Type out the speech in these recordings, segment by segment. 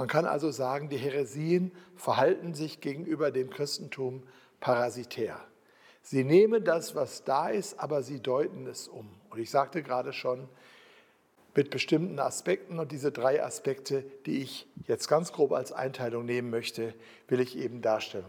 Man kann also sagen, die Häresien verhalten sich gegenüber dem Christentum parasitär. Sie nehmen das, was da ist, aber sie deuten es um. Und ich sagte gerade schon, mit bestimmten Aspekten, und diese 3 Aspekte, die ich jetzt ganz grob als Einteilung nehmen möchte, will ich eben darstellen.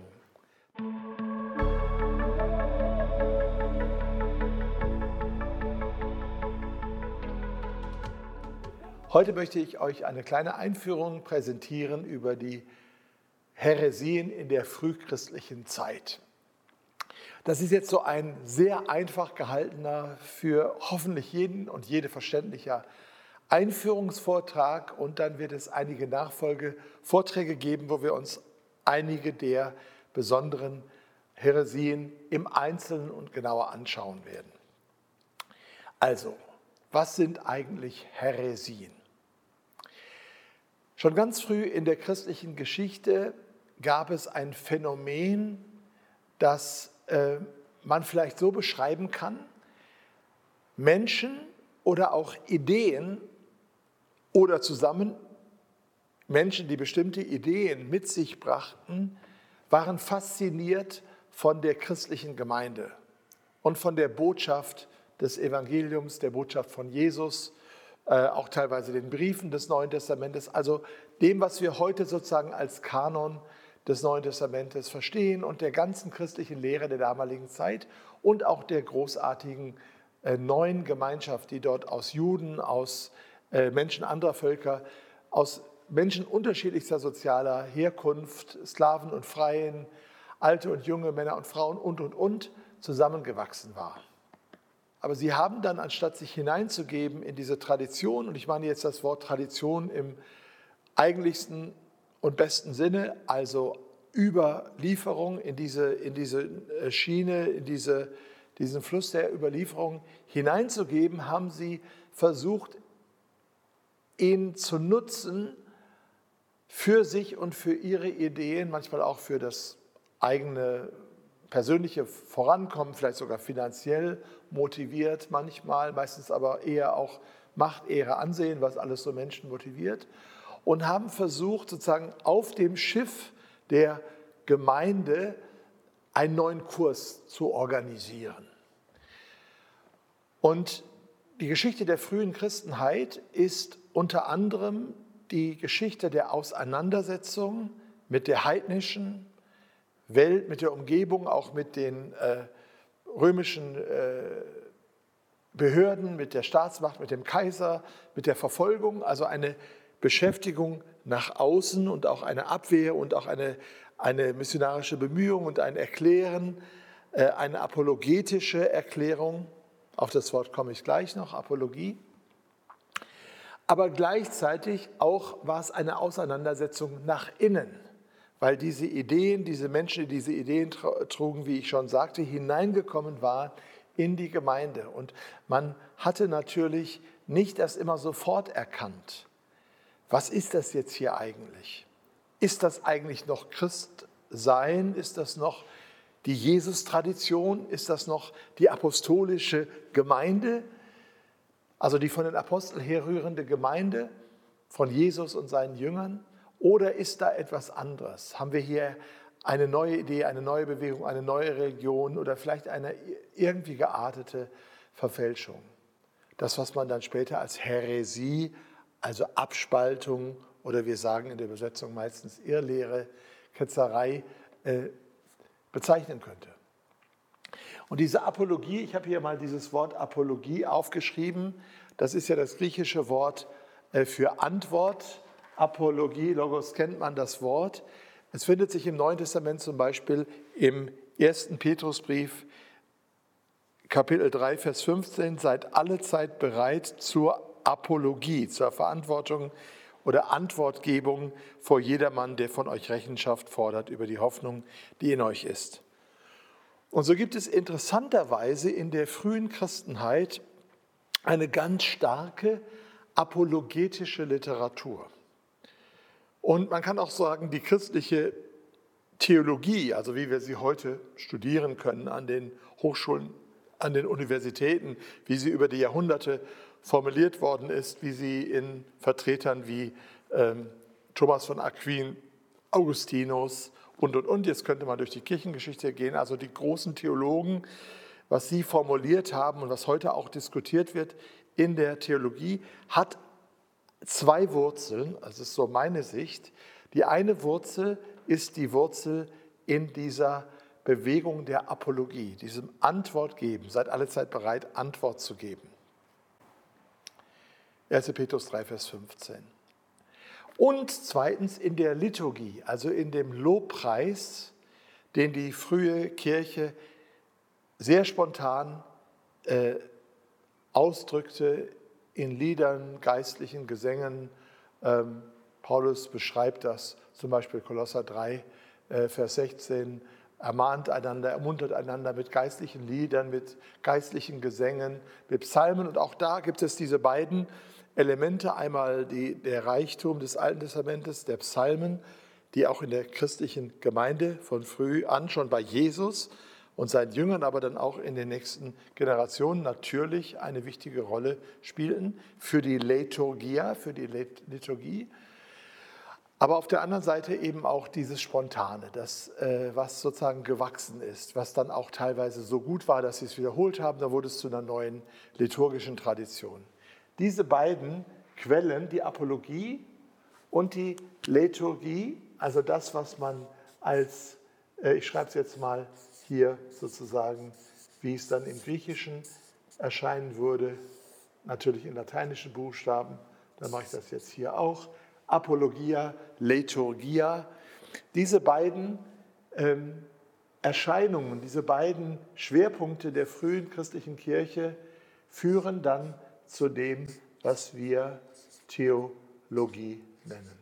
Heute möchte ich euch eine kleine Einführung präsentieren über die Häresien in der frühchristlichen Zeit. Das ist jetzt so ein sehr einfach gehaltener, für hoffentlich jeden und jede verständlicher Einführungsvortrag, und dann wird es einige Nachfolgevorträge geben, wo wir uns einige der besonderen Häresien im Einzelnen und genauer anschauen werden. Also, was sind eigentlich Häresien? Schon ganz früh in der christlichen Geschichte gab es ein Phänomen, das man vielleicht so beschreiben kann: Menschen oder auch Ideen oder zusammen Menschen, die bestimmte Ideen mit sich brachten, waren fasziniert von der christlichen Gemeinde und von der Botschaft des Evangeliums, der Botschaft von Jesus, auch teilweise den Briefen des Neuen Testamentes, also dem, was wir heute sozusagen als Kanon des Neuen Testamentes verstehen und der ganzen christlichen Lehre der damaligen Zeit und auch der großartigen neuen Gemeinschaft, die dort aus Juden, aus Menschen anderer Völker, aus Menschen unterschiedlichster sozialer Herkunft, Sklaven und Freien, alte und junge Männer und Frauen und zusammengewachsen war. Aber sie haben dann, anstatt sich hineinzugeben in diese Tradition, und ich meine jetzt das Wort Tradition im eigentlichsten und besten Sinne, also Überlieferung in diese Schiene, in diesen Fluss der Überlieferung hineinzugeben, haben sie versucht, ihn zu nutzen für sich und für ihre Ideen, manchmal auch für das eigene persönliche Vorankommen, vielleicht sogar finanziell motiviert manchmal, meistens aber eher auch Macht, Ehre, Ansehen, was alles so Menschen motiviert, und haben versucht, sozusagen auf dem Schiff der Gemeinde einen neuen Kurs zu organisieren. Und die Geschichte der frühen Christenheit ist unter anderem die Geschichte der Auseinandersetzung mit der heidnischen Welt, mit der Umgebung, auch mit den römischen Behörden, mit der Staatsmacht, mit dem Kaiser, mit der Verfolgung, also eine Beschäftigung nach außen und auch eine Abwehr und auch eine missionarische Bemühung und ein Erklären, eine apologetische Erklärung. Auf das Wort komme ich gleich noch, Apologie. Aber gleichzeitig auch war es eine Auseinandersetzung nach innen, weil diese Menschen, die diese Ideen trugen, wie ich schon sagte, hineingekommen waren in die Gemeinde. Und man hatte natürlich nicht das immer sofort erkannt. Was ist das jetzt hier eigentlich? Ist das eigentlich noch Christsein? Ist das noch die Jesus-Tradition? Ist das noch die apostolische Gemeinde? Also die von den Aposteln herrührende Gemeinde von Jesus und seinen Jüngern? Oder ist da etwas anderes? Haben wir hier eine neue Idee, eine neue Bewegung, eine neue Religion oder vielleicht eine irgendwie geartete Verfälschung? Das, was man dann später als Häresie, also Abspaltung, oder wir sagen in der Übersetzung meistens Irrlehre, Ketzerei, bezeichnen könnte. Und diese Apologie, ich habe hier mal dieses Wort Apologie aufgeschrieben, das ist ja das griechische Wort für Antwort. Apologie, Logos kennt man das Wort. Es findet sich im Neuen Testament zum Beispiel im 1. Petrusbrief, Kapitel 3, Vers 15, seid alle Zeit bereit zur Apologie, zur Verantwortung oder Antwortgebung vor jedermann, der von euch Rechenschaft fordert über die Hoffnung, die in euch ist. Und so gibt es interessanterweise in der frühen Christenheit eine ganz starke apologetische Literatur. Und man kann auch sagen, die christliche Theologie, also wie wir sie heute studieren können an den Hochschulen, an den Universitäten, wie sie über die Jahrhunderte formuliert worden ist, wie sie in Vertretern wie Thomas von Aquin, Augustinus und. Jetzt könnte man durch die Kirchengeschichte gehen, also die großen Theologen, was sie formuliert haben und was heute auch diskutiert wird in der Theologie, hat zwei Wurzeln, das ist so meine Sicht. Die eine Wurzel ist die Wurzel in dieser Bewegung der Apologie, diesem Antwort geben. Seid alle Zeit bereit, Antwort zu geben. 1. Petrus 3, Vers 15. Und zweitens in der Liturgie, also in dem Lobpreis, den die frühe Kirche sehr spontan ausdrückte in Liedern, geistlichen Gesängen. Paulus beschreibt das zum Beispiel Kolosser 3, Vers 16, ermahnt einander, ermuntert einander mit geistlichen Liedern, mit geistlichen Gesängen, mit Psalmen. Und auch da gibt es diese beiden Elemente, einmal der Reichtum des Alten Testamentes, der Psalmen, die auch in der christlichen Gemeinde von früh an, schon bei Jesus und seinen Jüngern, aber dann auch in den nächsten Generationen natürlich eine wichtige Rolle spielten für die Liturgia, für die Liturgie. Aber auf der anderen Seite eben auch dieses Spontane, das, was sozusagen gewachsen ist, was dann auch teilweise so gut war, dass sie es wiederholt haben, da wurde es zu einer neuen liturgischen Tradition. Diese beiden Quellen, die Apologie und die Liturgie, also das, was man als, ich schreibe es jetzt mal hier sozusagen, wie es dann im Griechischen erscheinen würde, natürlich in lateinischen Buchstaben, dann mache ich das jetzt hier auch, Apologia, Liturgia. Diese beiden Erscheinungen, diese beiden Schwerpunkte der frühen christlichen Kirche führen dann zu dem, was wir Theologie nennen.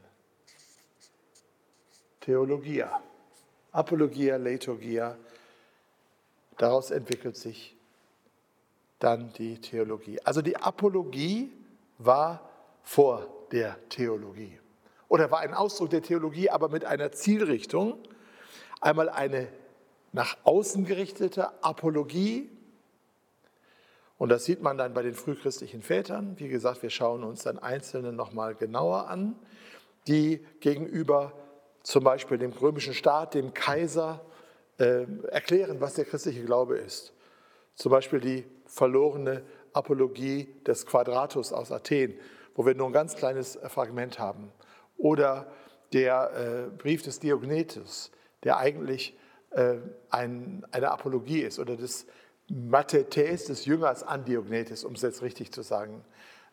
Theologia, Apologia, Liturgia, daraus entwickelt sich dann die Theologie. Also die Apologie war vor der Theologie oder war ein Ausdruck der Theologie, aber mit einer Zielrichtung. Einmal eine nach außen gerichtete Apologie, und das sieht man dann bei den frühchristlichen Vätern. Wie gesagt, wir schauen uns dann einzelne nochmal genauer an, die gegenüber zum Beispiel dem römischen Staat, dem Kaiser, erklären, was der christliche Glaube ist. Zum Beispiel die verlorene Apologie des Quadratus aus Athen, wo wir nur ein ganz kleines Fragment haben. Oder der Brief des Diognetus, der eigentlich eine Apologie ist, oder des Mathetes, des Jüngers an Diognetus, um es jetzt richtig zu sagen.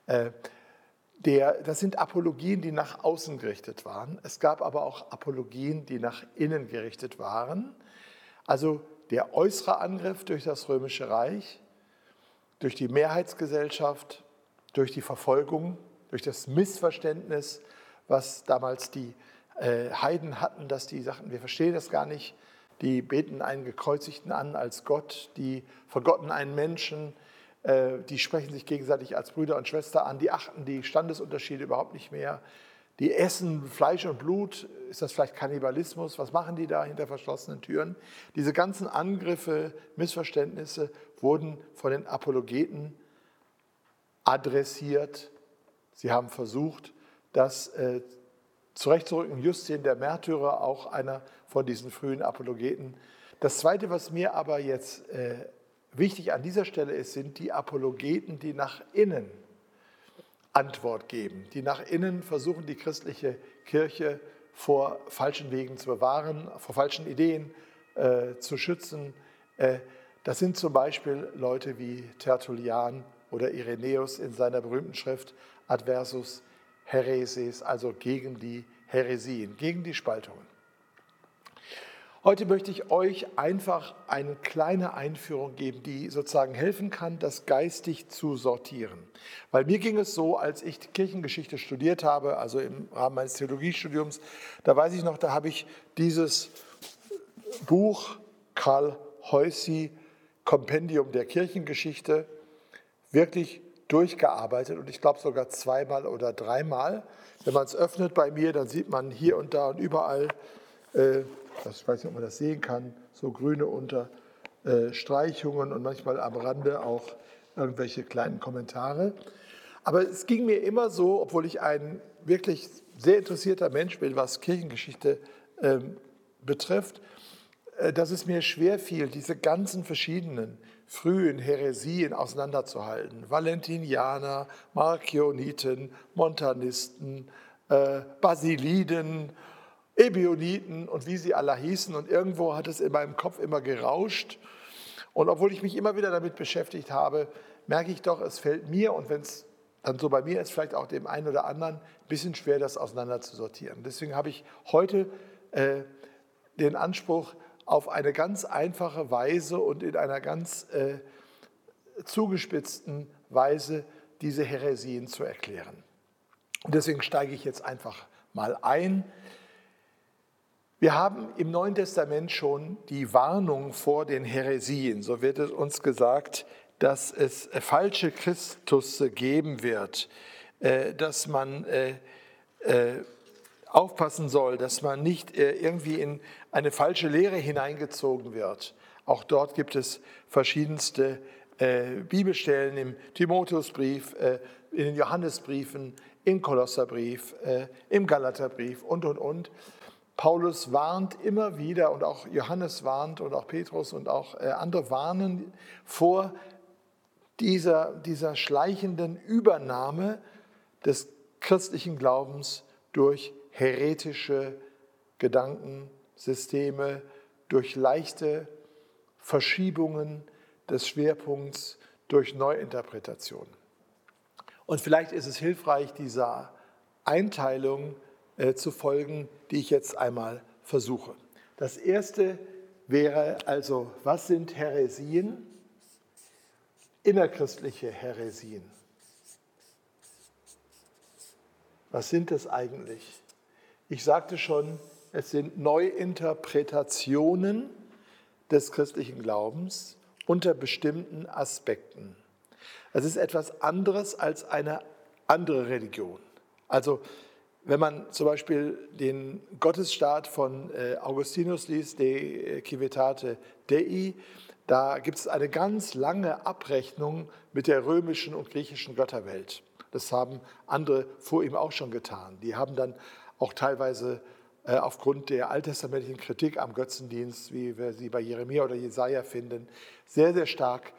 Das sind Apologien, die nach außen gerichtet waren. Es gab aber auch Apologien, die nach innen gerichtet waren. Also der äußere Angriff durch das Römische Reich, durch die Mehrheitsgesellschaft, durch die Verfolgung, durch das Missverständnis, was damals die Heiden hatten, dass die sagten, wir verstehen das gar nicht, die beten einen Gekreuzigten an als Gott, die vergotten einen Menschen, die sprechen sich gegenseitig als Brüder und Schwester an, die achten die Standesunterschiede überhaupt nicht mehr, die essen Fleisch und Blut, ist das vielleicht Kannibalismus, was machen die da hinter verschlossenen Türen? Diese ganzen Angriffe, Missverständnisse wurden von den Apologeten adressiert. Sie haben versucht, das zurechtzurücken. Justin, der Märtyrer, auch einer von diesen frühen Apologeten. Das Zweite, was mir aber jetzt wichtig an dieser Stelle ist, sind die Apologeten, die nach innen Antwort geben, die nach innen versuchen, die christliche Kirche vor falschen Wegen zu bewahren, vor falschen Ideen zu schützen. Das sind zum Beispiel Leute wie Tertullian oder Irenäus in seiner berühmten Schrift Adversus Häreses, also gegen die Häresien, gegen die Spaltungen. Heute möchte ich euch einfach eine kleine Einführung geben, die sozusagen helfen kann, das geistig zu sortieren. Weil mir ging es so, als ich Kirchengeschichte studiert habe, also im Rahmen meines Theologiestudiums, da weiß ich noch, da habe ich dieses Buch Karl Heussi, Kompendium der Kirchengeschichte, wirklich durchgearbeitet und ich glaube sogar zweimal oder dreimal. Wenn man es öffnet bei mir, dann sieht man hier und da und überall, ich weiß nicht, ob man das sehen kann, so grüne Unterstreichungen und manchmal am Rande auch irgendwelche kleinen Kommentare. Aber es ging mir immer so, obwohl ich ein wirklich sehr interessierter Mensch bin, was Kirchengeschichte betrifft, dass es mir schwer fiel, diese ganzen verschiedenen frühen Häresien auseinanderzuhalten. Valentinianer, Markioniten, Montanisten, Basiliden, Ebioniten und wie sie alle hießen. Und irgendwo hat es in meinem Kopf immer gerauscht. Und obwohl ich mich immer wieder damit beschäftigt habe, merke ich doch, es fällt mir, und wenn es dann so bei mir ist, vielleicht auch dem einen oder anderen, ein bisschen schwer, das auseinander zu sortieren. Deswegen habe ich heute den Anspruch, auf eine ganz einfache Weise und in einer ganz zugespitzten Weise diese Häresien zu erklären. Und deswegen steige ich jetzt einfach mal ein. Wir haben im Neuen Testament schon die Warnung vor den Häresien. So wird es uns gesagt, dass es falsche Christusse geben wird, dass man aufpassen soll, dass man nicht irgendwie in eine falsche Lehre hineingezogen wird. Auch dort gibt es verschiedenste Bibelstellen im Timotheusbrief, in den Johannesbriefen, im Kolosserbrief, im Galaterbrief und. Paulus warnt immer wieder und auch Johannes warnt und auch Petrus und auch andere warnen vor dieser schleichenden Übernahme des christlichen Glaubens durch heretische Gedankensysteme, durch leichte Verschiebungen des Schwerpunkts, durch Neuinterpretationen. Und vielleicht ist es hilfreich, dieser Einteilung zu folgen, die ich jetzt einmal versuche. Das erste wäre also, was sind Häresien? Innerchristliche Häresien. Was sind es eigentlich? Ich sagte schon, es sind Neuinterpretationen des christlichen Glaubens unter bestimmten Aspekten. Es ist etwas anderes als eine andere Religion. Also wenn man zum Beispiel den Gottesstaat von Augustinus liest, De Civitate Dei, da gibt es eine ganz lange Abrechnung mit der römischen und griechischen Götterwelt. Das haben andere vor ihm auch schon getan. Die haben dann auch teilweise aufgrund der alttestamentlichen Kritik am Götzendienst, wie wir sie bei Jeremia oder Jesaja finden, sehr, sehr stark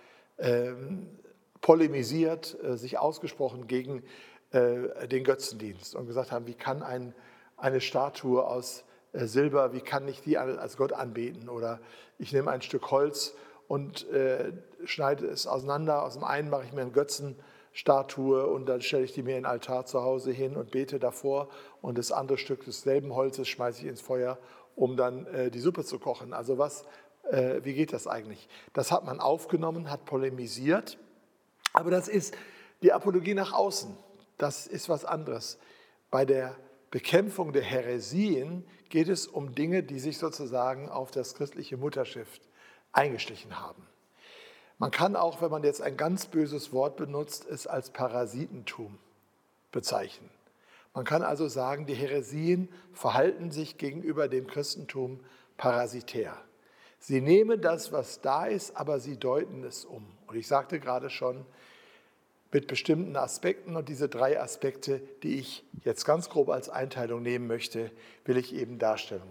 polemisiert, sich ausgesprochen gegen den Götzendienst und gesagt haben, wie kann eine Statue aus Silber, wie kann ich die als Gott anbeten? Oder ich nehme ein Stück Holz und schneide es auseinander. Aus dem einen mache ich mir eine Götzenstatue und dann stelle ich die mir in den Altar zu Hause hin und bete davor. Und das andere Stück desselben Holzes schmeiße ich ins Feuer, um dann die Suppe zu kochen. Also wie geht das eigentlich? Das hat man aufgenommen, hat polemisiert. Aber das ist die Apologie nach außen. Das ist was anderes. Bei der Bekämpfung der Häresien geht es um Dinge, die sich sozusagen auf das christliche Mutterschiff eingeschlichen haben. Man kann auch, wenn man jetzt ein ganz böses Wort benutzt, es als Parasitentum bezeichnen. Man kann also sagen, die Häresien verhalten sich gegenüber dem Christentum parasitär. Sie nehmen das, was da ist, aber sie deuten es um. Und ich sagte gerade schon, mit bestimmten Aspekten, und diese 3 Aspekte, die ich jetzt ganz grob als Einteilung nehmen möchte, will ich eben darstellen.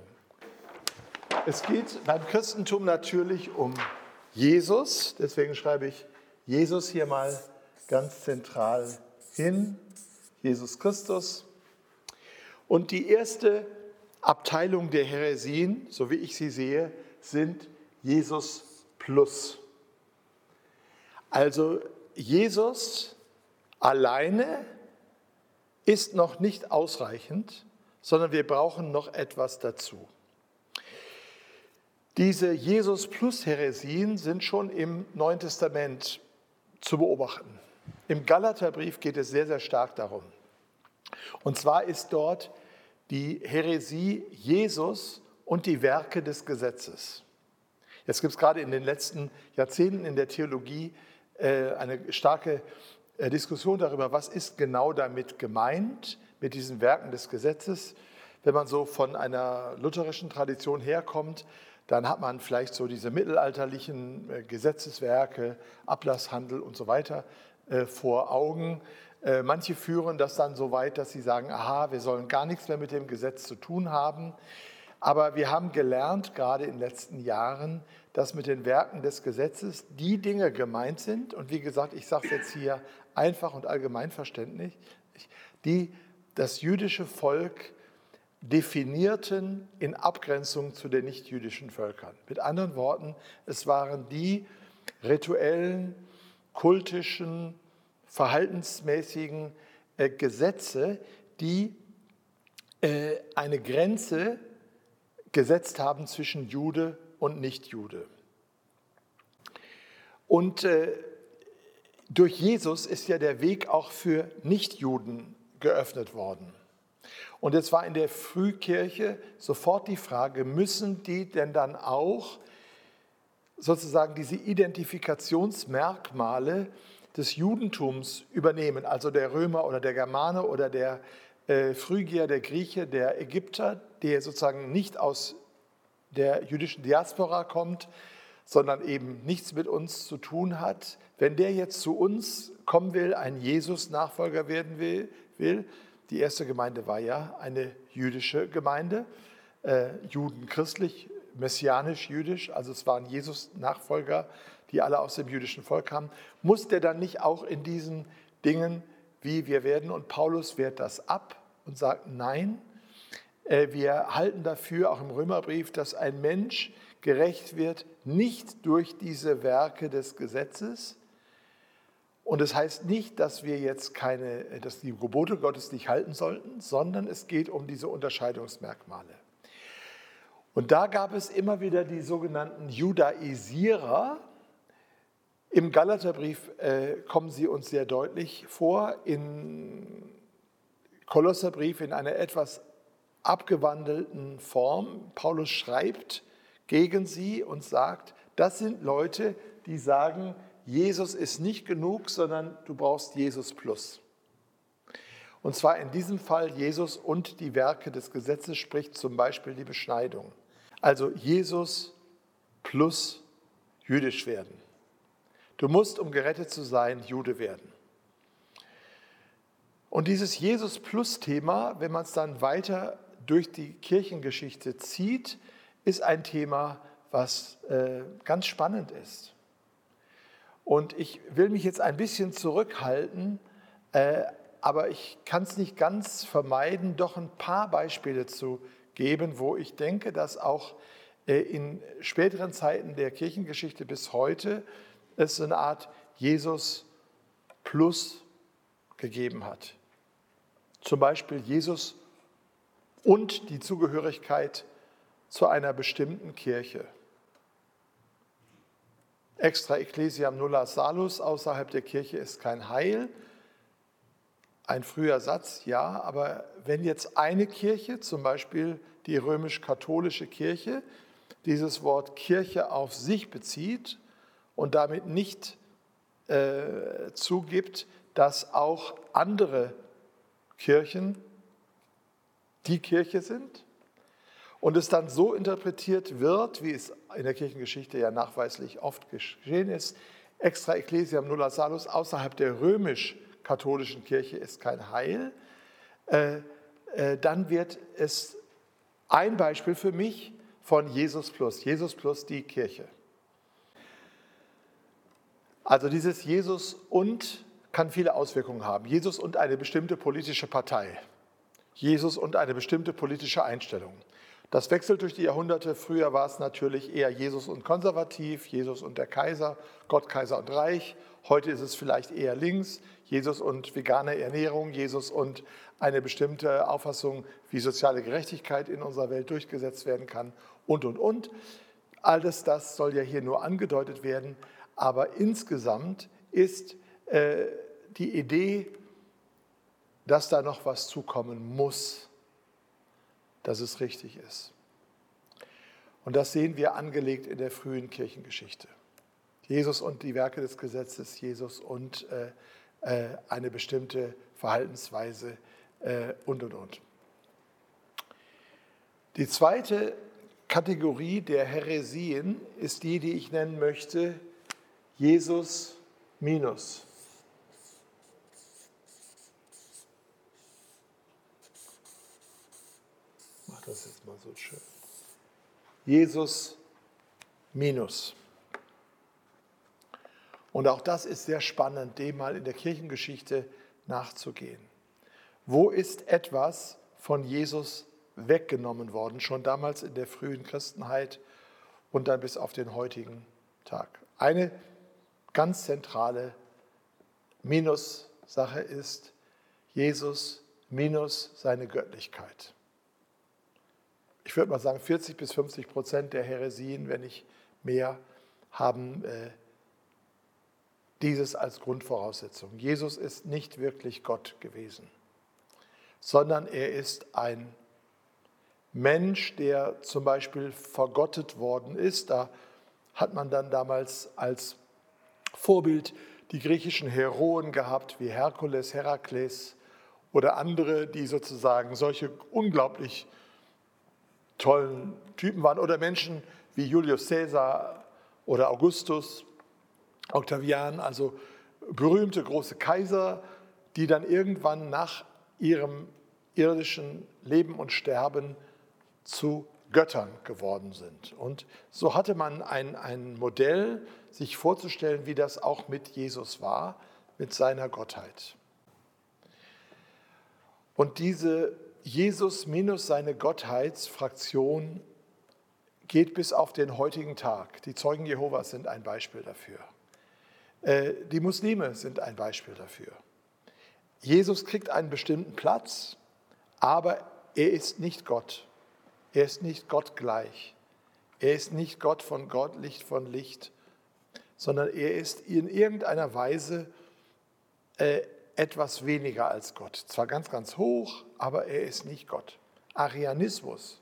Es geht beim Christentum natürlich um Jesus, deswegen schreibe ich Jesus hier mal ganz zentral hin, Jesus Christus. Und die erste Abteilung der Häresien, so wie ich sie sehe, sind Jesus plus. Also Jesus alleine ist noch nicht ausreichend, sondern wir brauchen noch etwas dazu. Diese Jesus-plus-Häresien sind schon im Neuen Testament zu beobachten. Im Galaterbrief geht es sehr, sehr stark darum. Und zwar ist dort die Häresie Jesus und die Werke des Gesetzes. Jetzt gibt es gerade in den letzten Jahrzehnten in der Theologie eine starke Diskussion darüber, was ist genau damit gemeint, mit diesen Werken des Gesetzes. Wenn man so von einer lutherischen Tradition herkommt, dann hat man vielleicht so diese mittelalterlichen Gesetzeswerke, Ablasshandel und so weiter vor Augen. Manche führen das dann so weit, dass sie sagen, aha, wir sollen gar nichts mehr mit dem Gesetz zu tun haben. Aber wir haben gelernt, gerade in den letzten Jahren, dass mit den Werken des Gesetzes die Dinge gemeint sind. Und wie gesagt, ich sage es jetzt hier einfach und allgemeinverständlich, die das jüdische Volk definierten in Abgrenzung zu den nichtjüdischen Völkern. Mit anderen Worten, es waren die rituellen, kultischen, verhaltensmäßigen Gesetze, die eine Grenze gesetzt haben zwischen Jude und Nichtjude. Und durch Jesus ist ja der Weg auch für Nichtjuden geöffnet worden. Und jetzt war in der Frühkirche sofort die Frage, müssen die denn dann auch sozusagen diese Identifikationsmerkmale des Judentums übernehmen, also der Römer oder der Germane oder der Phrygier, der Grieche, der Ägypter, der sozusagen nicht aus der jüdischen Diaspora kommt, sondern eben nichts mit uns zu tun hat. Wenn der jetzt zu uns kommen will, ein Jesus-Nachfolger werden will, die erste Gemeinde war ja eine jüdische Gemeinde, judenchristlich, messianisch-jüdisch, also es waren Jesus-Nachfolger, die alle aus dem jüdischen Volk kamen, muss der dann nicht auch in diesen Dingen, wie wir werden, und Paulus wehrt das ab und sagt, nein, wir halten dafür, auch im Römerbrief, dass ein Mensch gerecht wird, nicht durch diese Werke des Gesetzes. Und es heißt nicht, dass wir jetzt dass die Gebote Gottes nicht halten sollten, sondern es geht um diese Unterscheidungsmerkmale. Und da gab es immer wieder die sogenannten Judaisierer. Im Galaterbrief kommen sie uns sehr deutlich vor, im Kolosserbrief in einer etwas abgewandelten Form. Paulus schreibt gegen sie und sagt, das sind Leute, die sagen, Jesus ist nicht genug, sondern du brauchst Jesus plus. Und zwar in diesem Fall Jesus und die Werke des Gesetzes, sprich zum Beispiel die Beschneidung. Also Jesus plus jüdisch werden. Du musst, um gerettet zu sein, Jude werden. Und dieses Jesus-Plus-Thema, wenn man es dann weiter durch die Kirchengeschichte zieht, ist ein Thema, was ganz spannend ist. Und ich will mich jetzt ein bisschen zurückhalten, aber ich kann es nicht ganz vermeiden, doch ein paar Beispiele zu geben, wo ich denke, dass auch in späteren Zeiten der Kirchengeschichte bis heute es eine Art Jesus Plus gegeben hat. Zum Beispiel Jesus und die Zugehörigkeit zu einer bestimmten Kirche. Extra ecclesiam nulla salus, außerhalb der Kirche ist kein Heil. Ein früher Satz, ja, aber wenn jetzt eine Kirche, zum Beispiel die römisch-katholische Kirche, dieses Wort Kirche auf sich bezieht und damit nicht zugibt, dass auch andere Kirchen die Kirche sind und es dann so interpretiert wird, wie es in der Kirchengeschichte ja nachweislich oft geschehen ist, extra ecclesiam nulla salus, außerhalb der römisch-katholischen Kirche ist kein Heil, dann wird es ein Beispiel für mich von Jesus plus die Kirche. Also dieses Jesus und kann viele Auswirkungen haben. Jesus und eine bestimmte politische Partei. Jesus und eine bestimmte politische Einstellung. Das wechselt durch die Jahrhunderte. Früher war es natürlich eher Jesus und konservativ, Jesus und der Kaiser, Gott, Kaiser und Reich. Heute ist es vielleicht eher links, Jesus und vegane Ernährung, Jesus und eine bestimmte Auffassung, wie soziale Gerechtigkeit in unserer Welt durchgesetzt werden kann und. Alles das soll ja hier nur angedeutet werden. Aber insgesamt ist die Idee, dass da noch was zukommen muss, dass es richtig ist. Und das sehen wir angelegt in der frühen Kirchengeschichte. Jesus und die Werke des Gesetzes, Jesus und eine bestimmte Verhaltensweise und. Die zweite Kategorie der Häresien ist die ich nennen möchte, Jesus minus. mal so schön. Jesus minus. Und auch das ist sehr spannend, dem mal in der Kirchengeschichte nachzugehen. Wo ist etwas von Jesus weggenommen worden, schon damals in der frühen Christenheit und dann bis auf den heutigen Tag? Eine ganz zentrale Minus-Sache ist Jesus minus seine Göttlichkeit. Ich würde mal sagen, 40-50% der Häresien, wenn nicht mehr, haben dieses als Grundvoraussetzung. Jesus ist nicht wirklich Gott gewesen, sondern er ist ein Mensch, der zum Beispiel vergottet worden ist. Da hat man dann damals als Vorbild die griechischen Heroen gehabt, wie Herkules, Herakles oder andere, die sozusagen solche unglaublich tollen Typen waren. Oder Menschen wie Julius Caesar oder Augustus, Octavian, also berühmte große Kaiser, die dann irgendwann nach ihrem irdischen Leben und Sterben zu Göttern geworden sind. Und so hatte man ein Modell, sich vorzustellen, wie das auch mit Jesus war, mit seiner Gottheit. Und diese Jesus minus seine Gottheitsfraktion geht bis auf den heutigen Tag. Die Zeugen Jehovas sind ein Beispiel dafür. Die Muslime sind ein Beispiel dafür. Jesus kriegt einen bestimmten Platz, aber er ist nicht Gott. Er ist nicht Gott gleich. Er ist nicht Gott, Licht von Licht, sondern er ist in irgendeiner Weise etwas weniger als Gott. Zwar ganz, ganz hoch, aber er ist nicht Gott. Arianismus,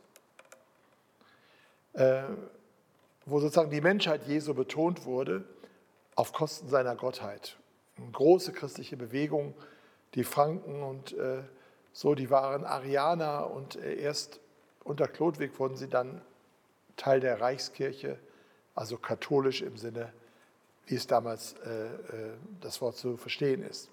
wo sozusagen die Menschheit Jesu betont wurde, auf Kosten seiner Gottheit. Eine große christliche Bewegung, die Franken und so, die waren Arianer und erst unter Chlodwig wurden sie dann Teil der Reichskirche, also katholisch im Sinne, wie es damals das Wort zu verstehen ist.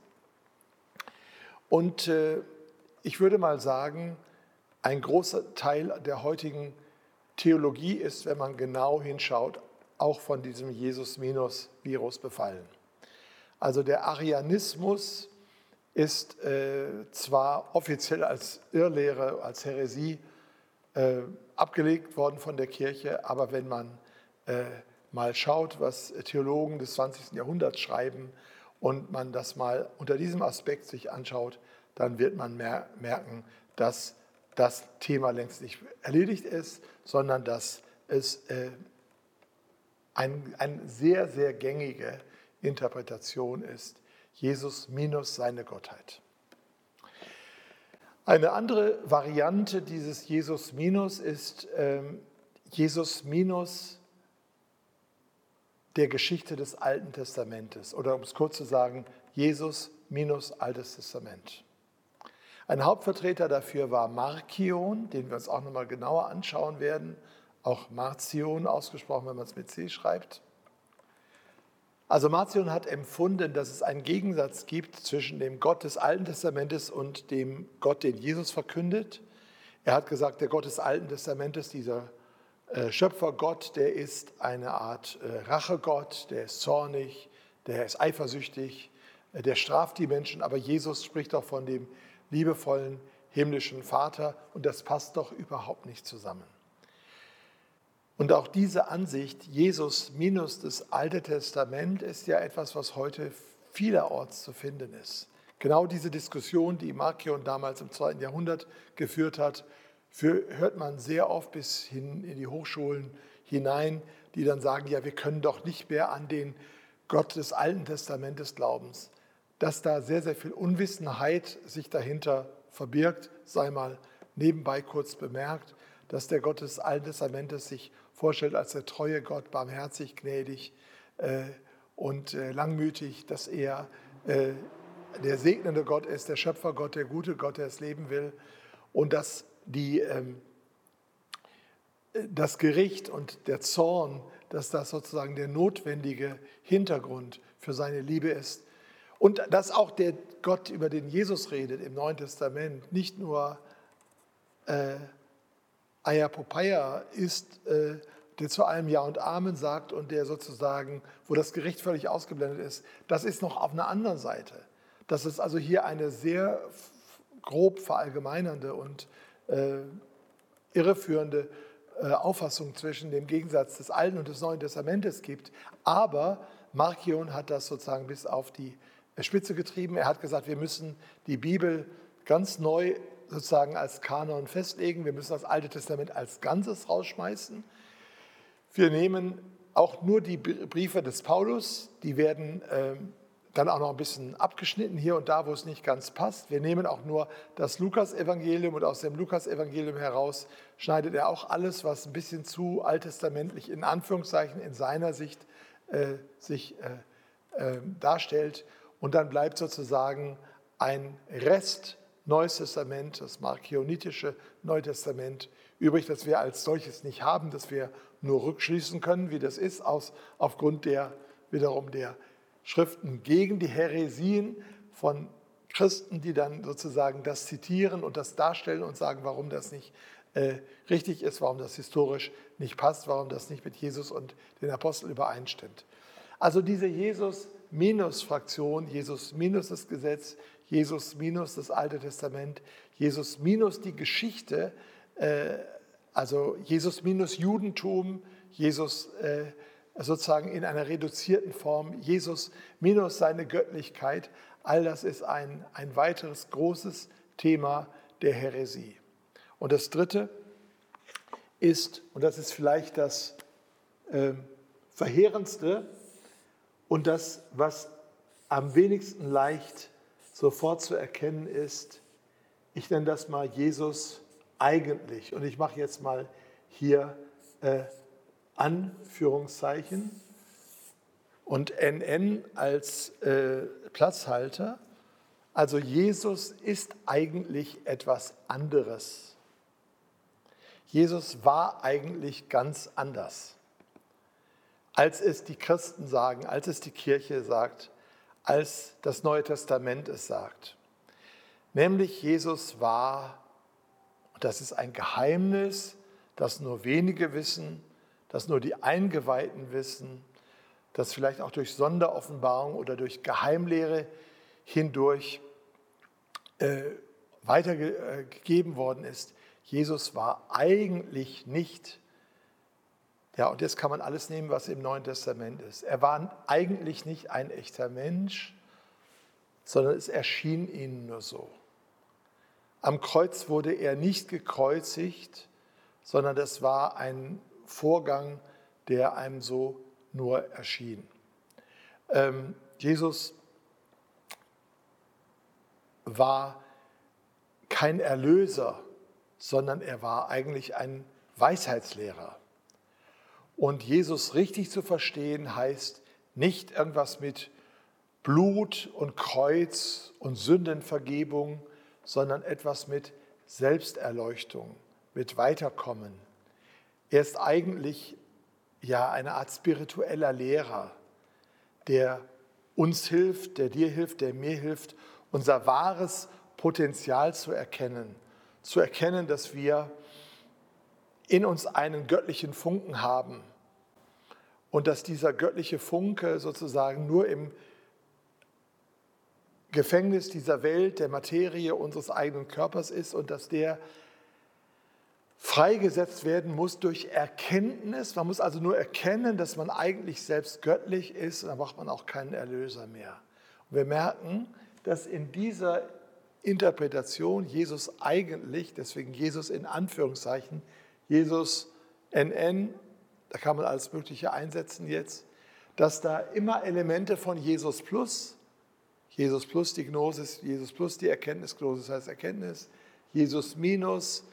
Und ich würde mal sagen, ein großer Teil der heutigen Theologie ist, wenn man genau hinschaut, auch von diesem Jesus-Virus befallen. Also der Arianismus ist zwar offiziell als Irrlehre, als Häresie abgelegt worden von der Kirche, aber wenn man mal schaut, was Theologen des 20. Jahrhunderts schreiben und man das mal unter diesem Aspekt sich anschaut, dann wird man merken, dass das Thema längst nicht erledigt ist, sondern dass es eine sehr, sehr gängige Interpretation ist. Jesus minus seine Gottheit. Eine andere Variante dieses Jesus minus ist Jesus minus der Geschichte des Alten Testamentes. Oder um es kurz zu sagen, Jesus minus Altes Testament. Ein Hauptvertreter dafür war Markion, den wir uns auch nochmal genauer anschauen werden. Auch Marcion ausgesprochen, wenn man es mit C schreibt. Also Marcion hat empfunden, dass es einen Gegensatz gibt zwischen dem Gott des Alten Testamentes und dem Gott, den Jesus verkündet. Er hat gesagt, der Gott des Alten Testamentes, dieser Schöpfergott, der ist eine Art Rachegott, der ist zornig, der ist eifersüchtig, der straft die Menschen. Aber Jesus spricht doch von dem liebevollen himmlischen Vater und das passt doch überhaupt nicht zusammen. Und auch diese Ansicht, Jesus minus das Alte Testament, ist ja etwas, was heute vielerorts zu finden ist. Genau diese Diskussion, die Markion damals im 2. Jahrhundert geführt hat, hört man sehr oft bis hin in die Hochschulen hinein, die dann sagen, ja, wir können doch nicht mehr an den Gott des Alten Testamentes glauben. Dass da sehr, sehr viel Unwissenheit sich dahinter verbirgt, sei mal nebenbei kurz bemerkt, dass der Gott des Alten Testamentes sich vorstellt als der treue Gott, barmherzig, gnädig und langmütig, dass er der segnende Gott ist, der Schöpfergott, der gute Gott, der das Leben will und dass das Gericht und der Zorn, dass das sozusagen der notwendige Hintergrund für seine Liebe ist. Und dass auch der Gott, über den Jesus redet im Neuen Testament, nicht nur Ayapopeia ist, der zu allem Ja und Amen sagt und der sozusagen, wo das Gericht völlig ausgeblendet ist, das ist noch auf einer anderen Seite. Das ist also hier eine sehr grob verallgemeinernde und irreführende Auffassung zwischen dem Gegensatz des Alten und des Neuen Testamentes gibt. Aber Markion hat das sozusagen bis auf die Spitze getrieben. Er hat gesagt, wir müssen die Bibel ganz neu sozusagen als Kanon festlegen. Wir müssen das Alte Testament als Ganzes rausschmeißen. Wir nehmen auch nur die Briefe des Paulus, die werden dann auch noch ein bisschen abgeschnitten hier und da, wo es nicht ganz passt. Wir nehmen auch nur das Lukas-Evangelium und aus dem Lukas-Evangelium heraus schneidet er auch alles, was ein bisschen zu alttestamentlich in Anführungszeichen in seiner Sicht sich darstellt. Und dann bleibt sozusagen ein Rest Neues Testament, das markionitische Neue Testament übrig, das wir als solches nicht haben, das wir nur rückschließen können, wie das ist, aufgrund wiederum der Schriften gegen die Häresien von Christen, die dann sozusagen das zitieren und das darstellen und sagen, warum das nicht richtig ist, warum das historisch nicht passt, warum das nicht mit Jesus und den Aposteln übereinstimmt. Also diese Jesus-Minus-Fraktion, Jesus minus das Gesetz, Jesus minus das Alte Testament, Jesus minus die Geschichte, also Jesus minus Judentum, Jesus sozusagen in einer reduzierten Form, Jesus minus seine Göttlichkeit, all das ist ein weiteres großes Thema der Häresie. Und das Dritte ist, und das ist vielleicht das Verheerendste und das, was am wenigsten leicht sofort zu erkennen ist, ich nenne das mal Jesus eigentlich. Und ich mache jetzt mal hier Anführungszeichen und NN als Platzhalter. Also Jesus ist eigentlich etwas anderes. Jesus war eigentlich ganz anders, als es die Christen sagen, als es die Kirche sagt, als das Neue Testament es sagt. Nämlich Jesus war, und das ist ein Geheimnis, das nur wenige wissen, das nur die Eingeweihten wissen, das vielleicht auch durch Sonderoffenbarung oder durch Geheimlehre hindurch weitergegeben worden ist. Jesus war eigentlich nicht, ja, und jetzt kann man alles nehmen, was im Neuen Testament ist. Er war eigentlich nicht ein echter Mensch, sondern es erschien ihnen nur so. Am Kreuz wurde er nicht gekreuzigt, sondern das war ein Vorgang, der einem so nur erschien. Jesus war kein Erlöser, sondern er war eigentlich ein Weisheitslehrer. Und Jesus richtig zu verstehen heißt nicht irgendwas mit Blut und Kreuz und Sündenvergebung, sondern etwas mit Selbsterleuchtung, mit Weiterkommen. Er ist eigentlich ja eine Art spiritueller Lehrer, der uns hilft, der dir hilft, der mir hilft, unser wahres Potenzial zu erkennen, dass wir in uns einen göttlichen Funken haben und dass dieser göttliche Funke sozusagen nur im Gefängnis dieser Welt, der Materie unseres eigenen Körpers ist und dass der freigesetzt werden muss durch Erkenntnis. Man muss also nur erkennen, dass man eigentlich selbst göttlich ist und dann braucht man auch keinen Erlöser mehr. Und wir merken, dass in dieser Interpretation Jesus eigentlich, deswegen Jesus in Anführungszeichen, Jesus NN, da kann man alles Mögliche einsetzen jetzt, dass da immer Elemente von Jesus plus die Gnosis, Jesus plus die Erkenntnis, Gnosis heißt Erkenntnis, Jesus minus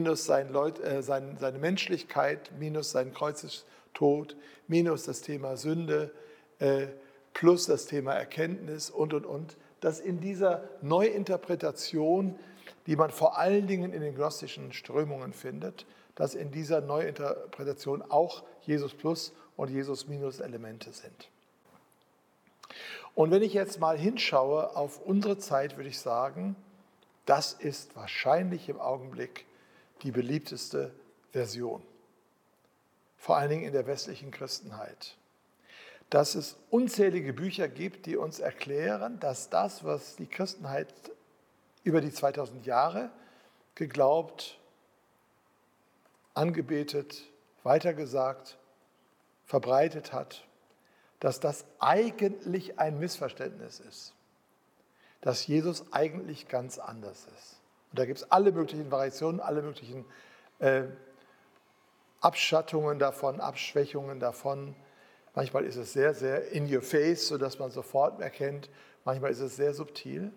seine Menschlichkeit, minus sein Kreuzestod, minus das Thema Sünde, plus das Thema Erkenntnis und. Dass in dieser Neuinterpretation, die man vor allen Dingen in den gnostischen Strömungen findet, dass in dieser Neuinterpretation auch Jesus plus und Jesus minus Elemente sind. Und wenn ich jetzt mal hinschaue auf unsere Zeit, würde ich sagen, das ist wahrscheinlich im Augenblick die beliebteste Version, vor allen Dingen in der westlichen Christenheit. Dass es unzählige Bücher gibt, die uns erklären, dass das, was die Christenheit über die 2000 Jahre geglaubt, angebetet, weitergesagt, verbreitet hat, dass das eigentlich ein Missverständnis ist, dass Jesus eigentlich ganz anders ist. Und da gibt es alle möglichen Variationen, alle möglichen Abschattungen davon, Abschwächungen davon. Manchmal ist es sehr, sehr in your face, sodass man sofort erkennt. Manchmal ist es sehr subtil.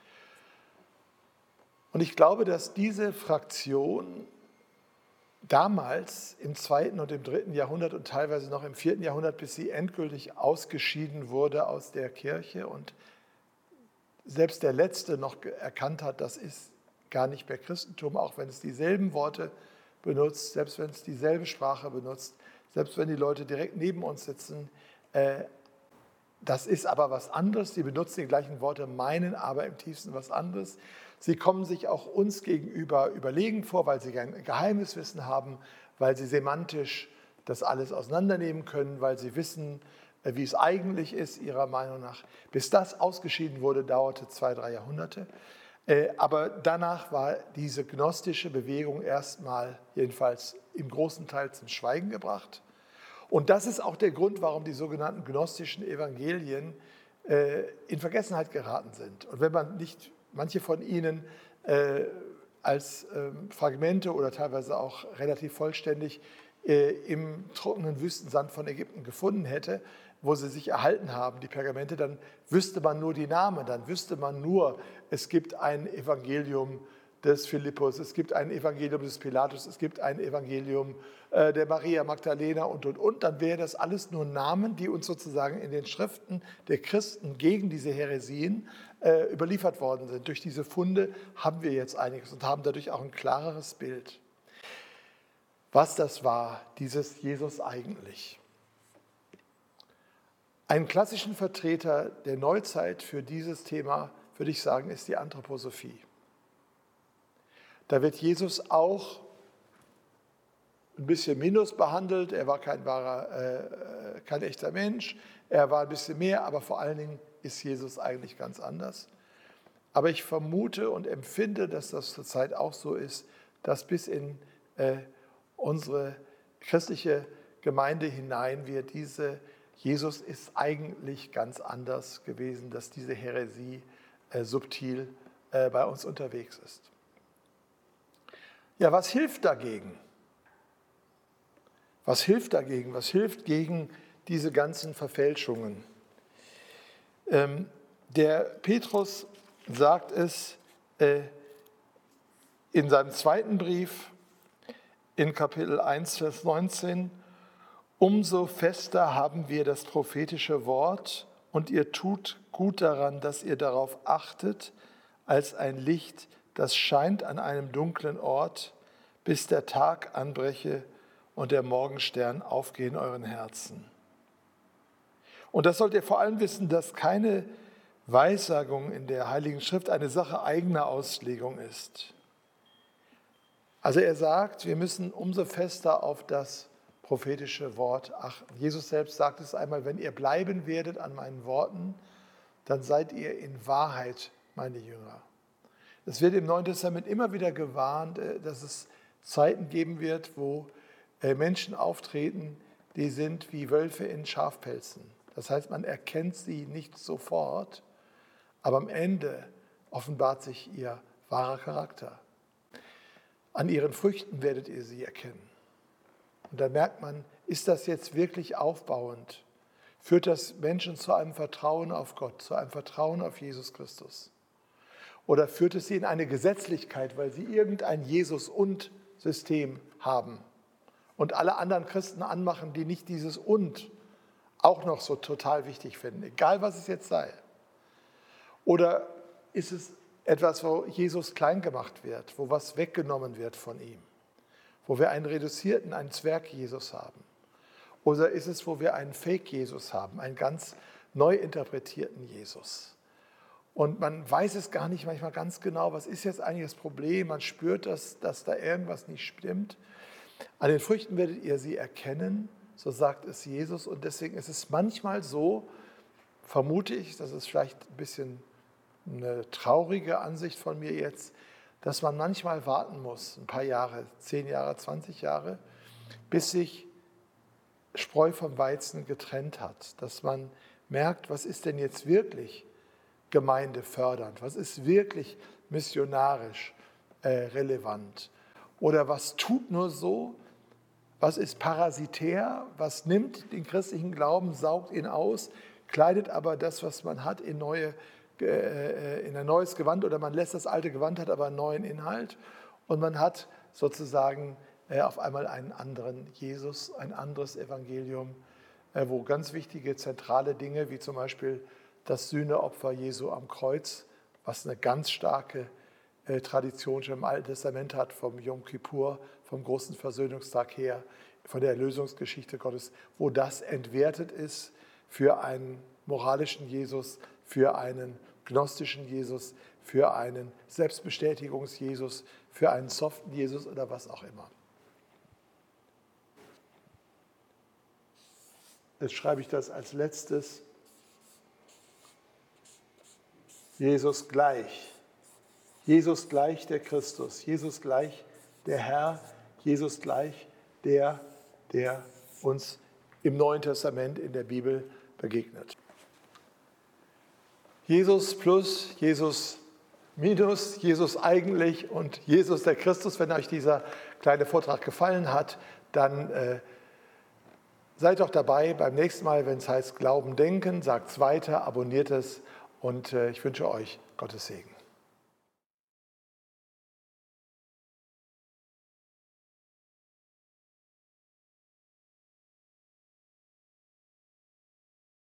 Und ich glaube, dass diese Fraktion damals im 2. und im 3. Jahrhundert und teilweise noch im 4. Jahrhundert, bis sie endgültig ausgeschieden wurde aus der Kirche und selbst der Letzte noch erkannt hat, das ist gar nicht mehr Christentum, auch wenn es dieselben Worte benutzt, selbst wenn es dieselbe Sprache benutzt, selbst wenn die Leute direkt neben uns sitzen. Das ist aber was anderes. Die benutzen die gleichen Worte, meinen aber im tiefsten was anderes. Sie kommen sich auch uns gegenüber überlegen vor, weil sie ein geheimes Wissen haben, weil sie semantisch das alles auseinandernehmen können, weil sie wissen, wie es eigentlich ist, ihrer Meinung nach. Bis das ausgeschieden wurde, dauerte 2-3 Jahrhunderte. Aber danach war diese gnostische Bewegung erstmal, jedenfalls im großen Teil, zum Schweigen gebracht. Und das ist auch der Grund, warum die sogenannten gnostischen Evangelien in Vergessenheit geraten sind. Und wenn man nicht manche von ihnen als Fragmente oder teilweise auch relativ vollständig im trockenen Wüstensand von Ägypten gefunden hätte, wo sie sich erhalten haben, die Pergamente, dann wüsste man nur die Namen, dann wüsste man nur, es gibt ein Evangelium des Philippus, es gibt ein Evangelium des Pilatus, es gibt ein Evangelium der Maria Magdalena und. Dann wäre das alles nur Namen, die uns sozusagen in den Schriften der Christen gegen diese Häresien überliefert worden sind. Durch diese Funde haben wir jetzt einiges und haben dadurch auch ein klareres Bild, was das war, dieses Jesus eigentlich. Einen klassischen Vertreter der Neuzeit für dieses Thema, würde ich sagen, ist die Anthroposophie. Da wird Jesus auch ein bisschen minus behandelt. Er war kein echter Mensch. Er war ein bisschen mehr, aber vor allen Dingen ist Jesus eigentlich ganz anders. Aber ich vermute und empfinde, dass das zurzeit auch so ist, dass bis in unsere christliche Gemeinde hinein wir Jesus ist eigentlich ganz anders gewesen, dass diese Häresie subtil bei uns unterwegs ist. Ja, was hilft dagegen? Was hilft dagegen? Was hilft gegen diese ganzen Verfälschungen? Der Petrus sagt es in seinem zweiten Brief in Kapitel 1, Vers 19, umso fester haben wir das prophetische Wort und ihr tut gut daran, dass ihr darauf achtet, als ein Licht, das scheint an einem dunklen Ort, bis der Tag anbreche und der Morgenstern aufgehe in euren Herzen. Und das sollt ihr vor allem wissen, dass keine Weissagung in der Heiligen Schrift eine Sache eigener Auslegung ist. Also er sagt, wir müssen umso fester auf das prophetische Wort achten. Jesus selbst sagt es einmal, wenn ihr bleiben werdet an meinen Worten, dann seid ihr in Wahrheit meine Jünger. Es wird im Neuen Testament immer wieder gewarnt, dass es Zeiten geben wird, wo Menschen auftreten, die sind wie Wölfe in Schafpelzen. Das heißt, man erkennt sie nicht sofort, aber am Ende offenbart sich ihr wahrer Charakter. An ihren Früchten werdet ihr sie erkennen. Und da merkt man, ist das jetzt wirklich aufbauend? Führt das Menschen zu einem Vertrauen auf Gott, zu einem Vertrauen auf Jesus Christus? Oder führt es sie in eine Gesetzlichkeit, weil sie irgendein Jesus- und System haben und alle anderen Christen anmachen, die nicht dieses und auch noch so total wichtig finden, egal was es jetzt sei? Oder ist es etwas, wo Jesus klein gemacht wird, wo was weggenommen wird von ihm, wo wir einen reduzierten, einen Zwerg-Jesus haben? Oder ist es, wo wir einen Fake-Jesus haben, einen ganz neu interpretierten Jesus? Und man weiß es gar nicht manchmal ganz genau, was ist jetzt eigentlich das Problem? Man spürt, dass da irgendwas nicht stimmt. An den Früchten werdet ihr sie erkennen, so sagt es Jesus. Und deswegen ist es manchmal so, vermute ich, das ist vielleicht ein bisschen eine traurige Ansicht von mir jetzt, dass man manchmal warten muss, ein paar Jahre, 10 Jahre, 20 Jahre, bis sich Spreu vom Weizen getrennt hat. Dass man merkt, was ist denn jetzt wirklich gemeindefördernd, was ist wirklich missionarisch relevant oder was tut nur so, was ist parasitär, was nimmt den christlichen Glauben, saugt ihn aus, kleidet aber das, was man hat, in ein neues Gewand, oder man lässt das alte Gewand, hat aber einen neuen Inhalt und man hat sozusagen auf einmal einen anderen Jesus, ein anderes Evangelium, wo ganz wichtige zentrale Dinge wie zum Beispiel das Sühneopfer Jesu am Kreuz, was eine ganz starke Tradition schon im Alten Testament hat, vom Yom Kippur, vom großen Versöhnungstag her, von der Erlösungsgeschichte Gottes, wo das entwertet ist für einen moralischen Jesus, für einen gnostischen Jesus, für einen Selbstbestätigungs-Jesus, für einen soften Jesus oder was auch immer. Jetzt schreibe ich das als letztes. Jesus gleich der Christus, Jesus gleich der Herr, Jesus gleich der uns im Neuen Testament in der Bibel begegnet. Jesus plus, Jesus minus, Jesus eigentlich und Jesus der Christus. Wenn euch dieser kleine Vortrag gefallen hat, dann seid doch dabei beim nächsten Mal, wenn es heißt Glauben, Denken, sagt es weiter, abonniert es und ich wünsche euch Gottes Segen.